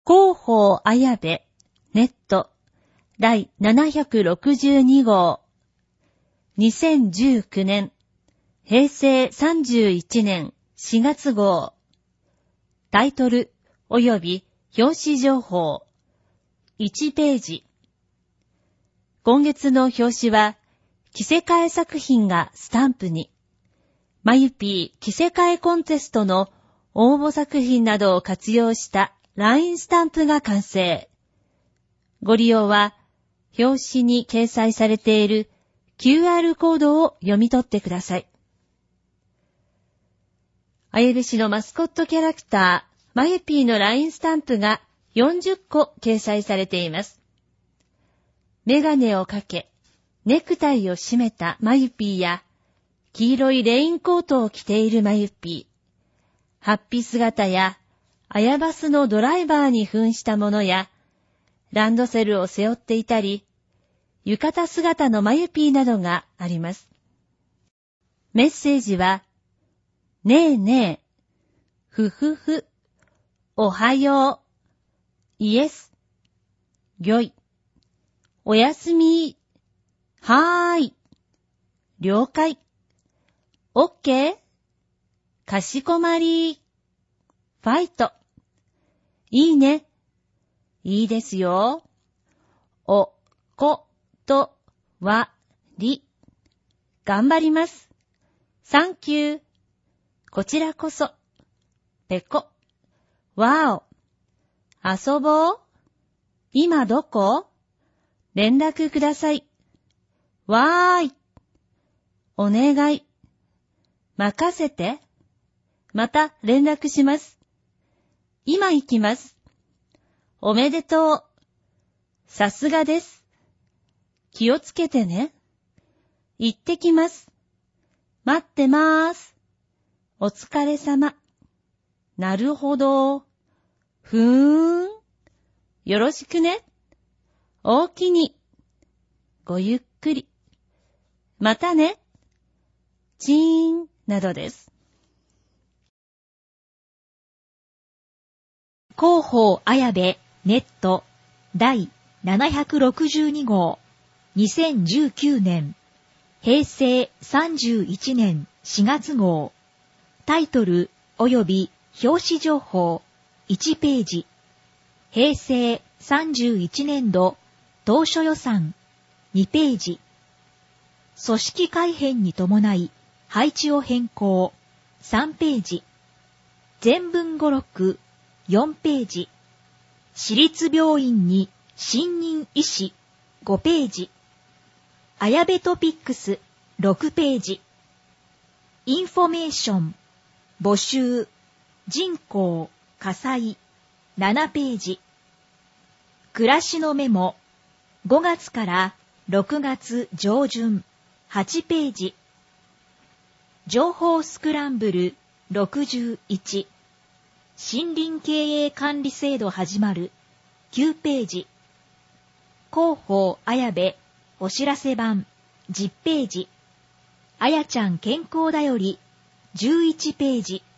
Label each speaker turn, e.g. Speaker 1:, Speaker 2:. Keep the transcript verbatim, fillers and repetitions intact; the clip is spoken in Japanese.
Speaker 1: 広報綾部ネット第ななひゃくろくじゅうに号にせんじゅうきゅうねん平成さんじゅういちねんしがつ号タイトル及び表紙情報いちページ。今月の表紙は着せ替え作品がスタンプにマユピー着せ替えコンテストの応募作品などを活用したラインスタンプが完成。ご利用は表紙に掲載されている キューアール コードを読み取ってください。綾部市のマスコットキャラクターマユピーのラインスタンプがよんじゅっこ掲載されています。メガネをかけ、ネクタイを締めたマユピーや、黄色いレインコートを着ているマユピー、ハッピ姿や、アヤバスのドライバーに扮したものや、ランドセルを背負っていたり、浴衣姿のマユピーなどがあります。メッセージは、ねえねえ、ふふふ、おはよう、イエス、ギョイ、おやすみ、はーい、了解、オッケー、かしこまり、ファイト、いいね、いいですよ、お、こ、と、わ、り、頑張ります、サンキュー、こちらこそ、ペコ、わお、遊ぼう、今どこ？連絡ください。わーい。お願い。任せて。また連絡します。今行きます。おめでとう。さすがです。気をつけてね。行ってきます。待ってまーす。お疲れ様。なるほど。ふーん。よろしくね。おおきに。ごゆっくり。またね。チーンなどです。
Speaker 2: 広報綾部ネット第ななひゃくろくじゅうに号にせんじゅうきゅうねん平成さんじゅういちねんしがつ号タイトル及び表紙情報いちページ。平成さんじゅういちねん度当初予算にページ。組織改編に伴い配置を変更さんページ。全文語録よんページ。私立病院に新任医師ごページ。綾部トピックスろくページ。インフォメーション募集人口火災ななページ。暮らしのメモごがつからろくがつ上旬はちページ。情報スクランブルろくじゅういち。森林経営管理制度始まるきゅうページ。広報綾部お知らせ版じゅっページ。あやちゃん健康だよりじゅういちページ。